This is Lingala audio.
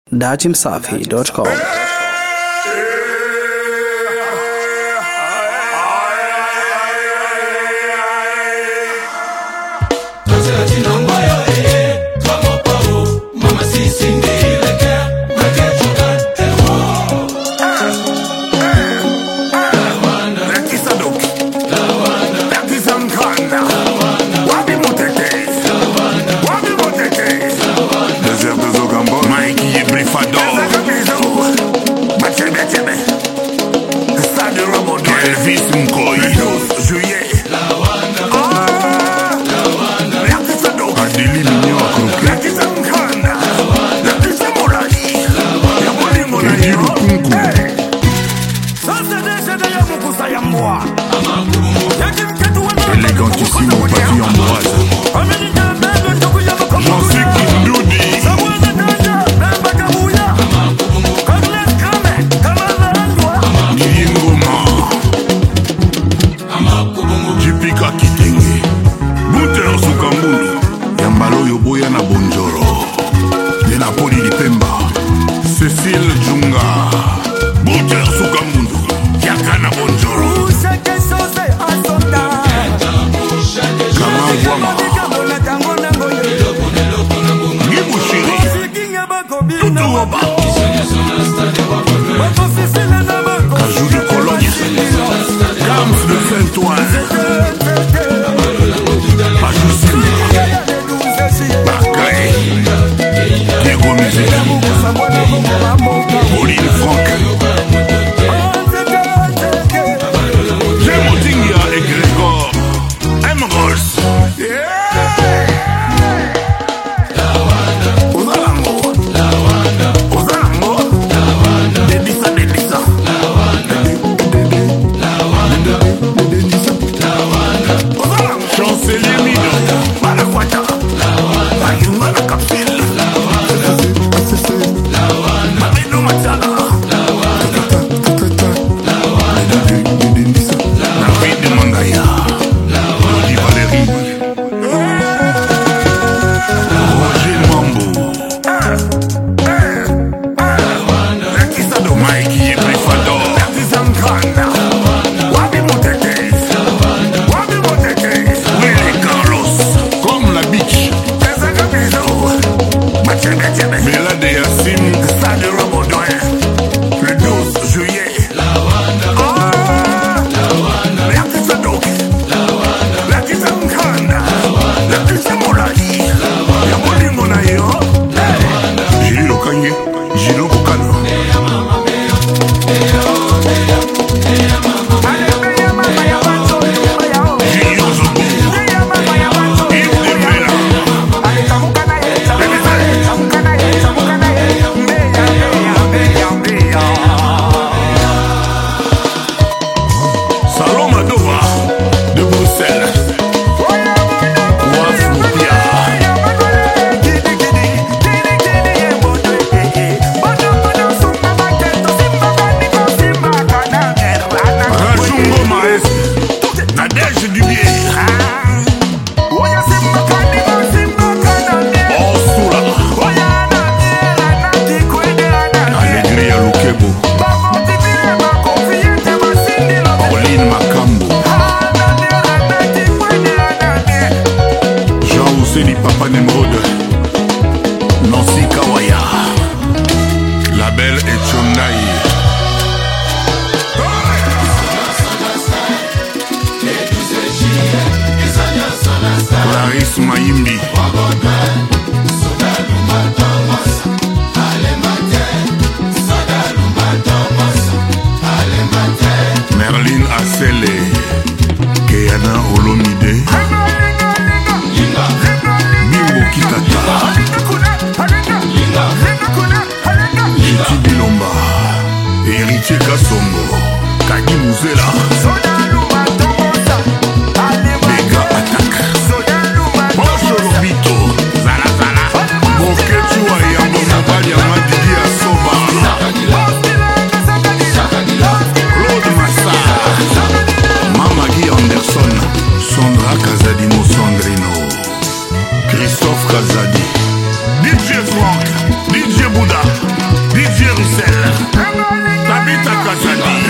datimsafi.com. Élégantissime, Papi Ambroise. J'en sais qui nous dit. Jipika Kitenge Buter Sukambulu Yambalo Yoboya na Bonjoro De Napoli Lipemba Cécile Djunga Buter Sukambulu Yaka na Bonjoro Kamangwama Gibushiri Tutuoba Kajou de Cologne Gams de Saint-Ouen Bakay Diego Musée Pauline Franck Gémotingia et Grégor M. Ross Chancelier Mido Malakwata Ayuma la Capsule Mabino Matala David Mangaya Lodi Valérie Roger Mambo Rakisado Mikey Prifador Rakisam Kanda Wabi Motete Mélade Yassim Stade Rabaudouin Le 12 juillet L'artiste Doc L'artiste Mkanda L'artiste Molali Yamoni Monayo Gilles Lokange Gilles Kokano Papa Nemrod Nancy Kawaya La Belle et Chonai Clarisse Mayimbi Merlin Assele Keyana Olomide Jiti Bilomba Héritier Kassongo Kagi Mouzela Mega Attack Bonjour Lobito Zala Zala Moketu Ayambo Mobali Amadidi Asoba Claude Massa Mama Guy Anderson Sandra Kazadino Sandrino Christophe Kazadi DJ Franck DJ Bouddha Bruxelles Tabita Kazadi